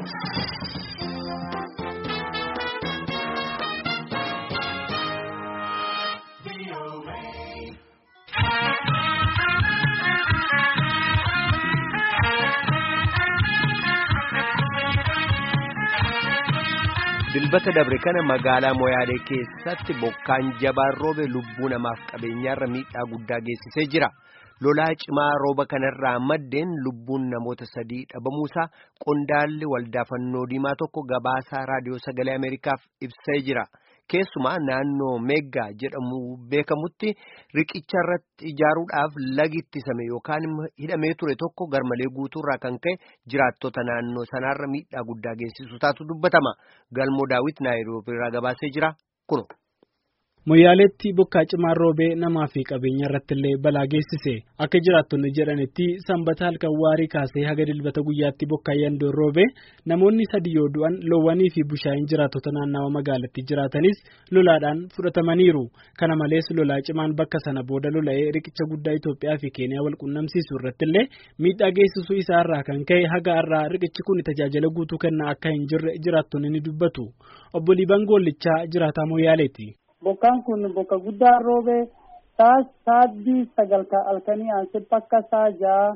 Dilbata dabre kana magaalaa Moyaalee keessatti bokkaan jabaan roobe lubbuu namaaf qabeenyaarra miidhaa guddaa geessisee jira. Lolaa cimaa rooba kanarraa maddeen lubbuun namoota 3 dhabamuusaa qondaalli waldaa fannoo diimaa tokko gabaasaa raadiyoo sagalee Ameerikaaf ibsee jira. Keessumaa naannoo Meeggaa jedhamu beekamutti riqicha irratti ijaaruudhaaf lagi ittisame yookaan hidhamee ture tokko garmalee guutuurraa kan ka'e jiraattota naannoo sanaarra miidhaa guddaa geessisu taatu dubbatama. Galmoo Daawit Naayiroobii irraa gabaasee jira kuno. Moyaaleetti bokkaa cimaan roobee namaa fi qabeenya irratti illee balaa geessise. Akka jiraattonni jedhanitti sanbata halkan waarii kaasee haga dilbata guyyaatti bokkaa yandoon roobe namoonni 3 yoo du'an loowwanii fi bushaayeen jiraattota naannawa magaalattii jiraatanis lolaadhaan fudhatamaniiru. Kana malees lolaa cimaan bakka sana booda lola'ee riqicha guddaa Itoophiyaa fi Keeniyaa wal qunnamsiisu irratti illee miidhaa geessisuu isaa irraa kan ka'e haga har'aa riqichi kun tajaajila guutuu kennaa akka hin jirre jiraattonni ni dubbatu. Obbo Liibaan Goollichaa jiraataa Moyaaleeti. Bokkaan kun bokka guddaa roobe sa'aatii 9 halkanii aansee bakka sa'a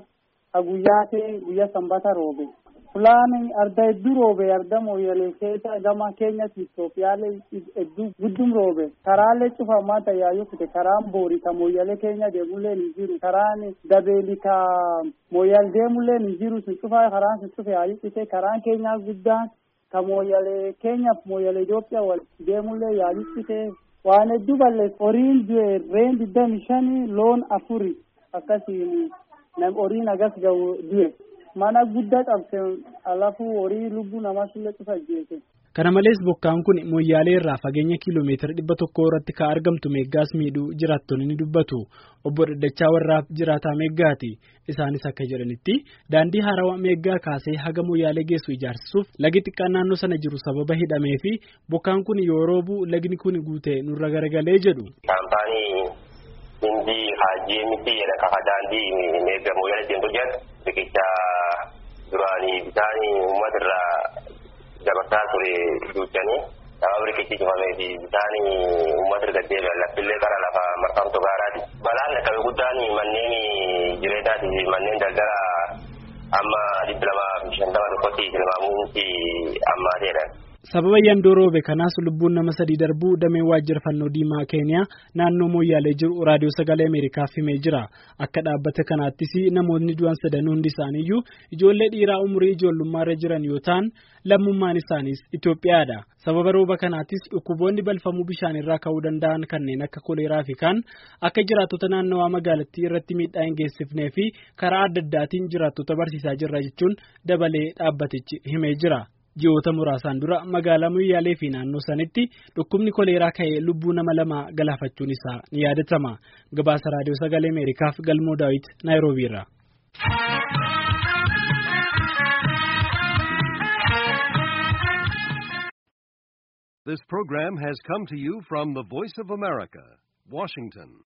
6 guyyaa sanbata roobe. Fulaan arda hedduu roobe arda Moyaalee keessa gama keenyatti Itoophiyaalee hedduu guddum roobe. Karaalee cufamaa tajaajila kute karaan boori ka Moyaalee keenya deemullee ni jiru. Karaan dabeeli ka Moyaalee deemullee ni jiru. Sun cufaa karaan sun cufe yaa'ii karaan keenyaa guddaan ka Moyaalee keenyaaf Moyaalee Itoophiyaa wal deemullee yaa'ii waan hedduu balleessu horiin reen 25 loon 4 akkasiin horiin agas ga'u du'e mana guddaa qabse alaafuu horii lubbuu namaa illee cufa jeese. Kana malees bokkaan kun Moyaalee irraa fageenya kiiloomeetira 100 irratti kan argamtu Meeggaas miidhuu jiraattonni ni dubbatu. Obbo Daddachaa warraaf jiraataa Meeggaati. Isaanis akka jedhanitti daandii haarawaa Meeggaa kaasee haga Moyaalee geessu ijaarsisuuf lagi xiqqaan naannoo sana jiru sababa hidhamee fi bokkaan kun yoo roobu lagni kun guutee nurra garagalee jedhu. Kaampaanii Hindii Haajii miti jedha kafa daandii Meeggaa Moyaalee deemtu jedhu riqicha duraanii bitaanii uummatirraa dabarsaa ture duuchanii sababa riqichi cufamee fi bitaanii uummata gaddeebi'an laffillee qara lafa marfamtu gaaraati. Balaan dhaqqabe guddaan manneen jireenyaati fi manneen daldalaa amma 250 tilmaamuunti ammaateedha. Sababa yandoo roobe kanaas lubbuun nama 3 darbuu damee waajjira fannoo diimaa Keeniyaa naannoo Moyaalee jiru raadiyoo sagalee Ameerikaaf himee jira. Akka dhaabbata kanaattis namoonni du'an 3 hundi isaaniiyyuu ijoollee dhiiraa umurii ijoollummaarra jiran yoo ta'an lammummaan isaaniis Itoophiyaadha. Sababa rooba kanaattis dhukkuboonni balfamuu bishaanirraa ka'uu danda'an kanneen akka koleeraa fi kaan akka jiraattota naannawaa magaalattii irratti miidhaa hin geessifnee fi karaa adda addaatiin jiraattota barsiisaa jirra jechuun dabalee dhaabbatichi himee jira. Ji'oota muraasaan dura magaalaa Moyaalee fi naannoo sanitti dhukkubni koleeraa ka'ee lubbuu nama 2 galaafachuun isaa ni yaadatama. Gabaasa raadiyoo sagalee Ameerikaaf Galmoo Daawit Naayiroobii irraa. This program has come to you from the Voice of America, Washington.